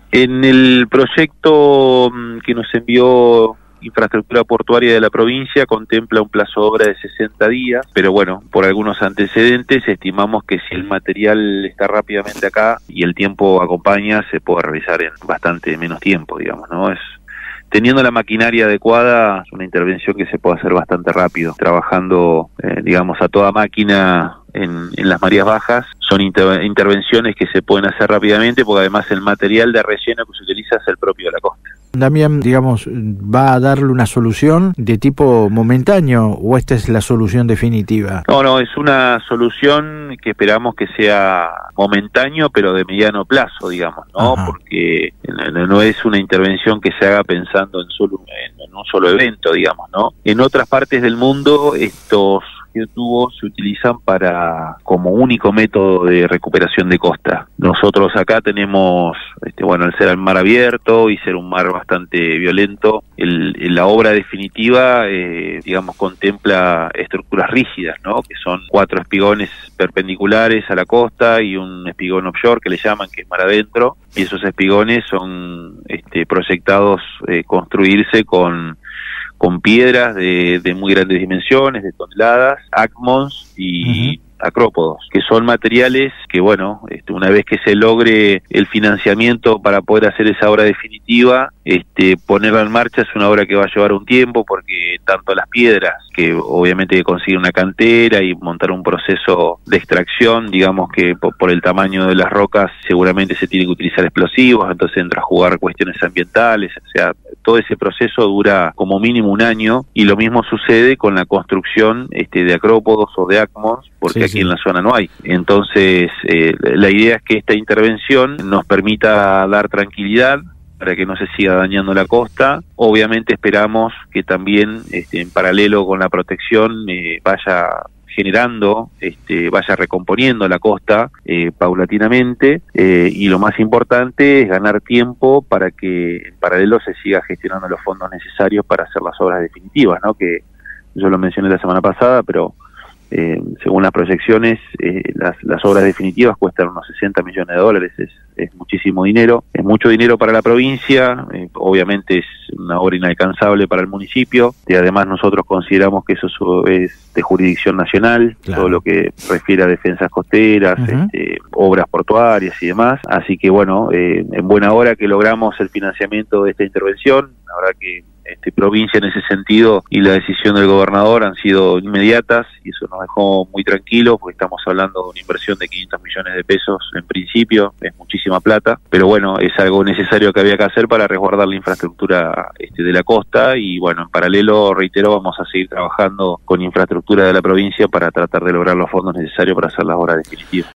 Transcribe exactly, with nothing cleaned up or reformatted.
En el proyecto que nos envió Infraestructura Portuaria de la provincia contempla un plazo de obra de sesenta días, pero bueno, por algunos antecedentes estimamos que si el material está rápidamente acá y el tiempo acompaña, se puede realizar en bastante menos tiempo, digamos, ¿no? Es Teniendo la maquinaria adecuada, es una intervención que se puede hacer bastante rápido, trabajando, eh, digamos, a toda máquina en, en las mareas bajas. Son inter intervenciones que se pueden hacer rápidamente, porque además el material de relleno que se utiliza es el propio de la costa. También, digamos, ¿va a darle una solución de tipo momentáneo o esta es la solución definitiva? No, no, es una solución que esperamos que sea momentáneo, pero de mediano plazo, digamos, ¿no? Ajá. Porque no, no es una intervención que se haga pensando en, solo, en, en un solo evento, digamos, ¿no? En otras partes del mundo estos geotubos se utilizan para como único método de recuperación de costa. Nosotros acá tenemos, este, bueno, al ser el mar abierto y ser un mar bastante violento, el, el, la obra definitiva, eh, digamos, contempla estructuras rígidas, ¿no? Que son cuatro espigones perpendiculares a la costa y un espigón offshore que le llaman, que es mar adentro, y esos espigones son este, proyectados eh, construirse con con piedras de, de muy grandes dimensiones, de toneladas, acmons y uh-huh. acrópodos, que son materiales que, bueno, este, una vez que se logre el financiamiento para poder hacer esa obra definitiva, este, ponerla en marcha es una obra que va a llevar un tiempo, porque tanto las piedras, que obviamente hay que conseguir una cantera y montar un proceso de extracción, digamos que por, por el tamaño de las rocas seguramente se tiene que utilizar explosivos, entonces entra a jugar cuestiones ambientales, o sea, todo ese proceso dura como mínimo un año, y lo mismo sucede con la construcción este, de acrópodos o de acmons, porque sí, aquí sí. en la zona no hay. Entonces, eh, la idea es que esta intervención nos permita dar tranquilidad para que no se siga dañando la costa. Obviamente esperamos que también, este, en paralelo con la protección, eh, vaya generando, este, vaya recomponiendo la costa eh, paulatinamente, eh, y lo más importante es ganar tiempo para que en paralelo se siga gestionando los fondos necesarios para hacer las obras definitivas, ¿no? Que yo lo mencioné la semana pasada, pero Eh, según las proyecciones, eh, las, las obras definitivas cuestan unos sesenta millones de dólares, es, es muchísimo dinero, es mucho dinero para la provincia, eh, obviamente es una obra inalcanzable para el municipio, y además nosotros consideramos que eso es de jurisdicción nacional, claro. Todo lo que refiere a defensas costeras, uh-huh. este, obras portuarias y demás, así que bueno, eh, en buena hora que logramos el financiamiento de esta intervención. La verdad que Este, provincia en ese sentido y la decisión del gobernador han sido inmediatas, y eso nos dejó muy tranquilos, porque estamos hablando de una inversión de quinientos millones de pesos en principio, es muchísima plata, pero bueno, es algo necesario que había que hacer para resguardar la infraestructura este, de la costa, y bueno, en paralelo, reitero, vamos a seguir trabajando con infraestructura de la provincia para tratar de lograr los fondos necesarios para hacer las obras definitivas.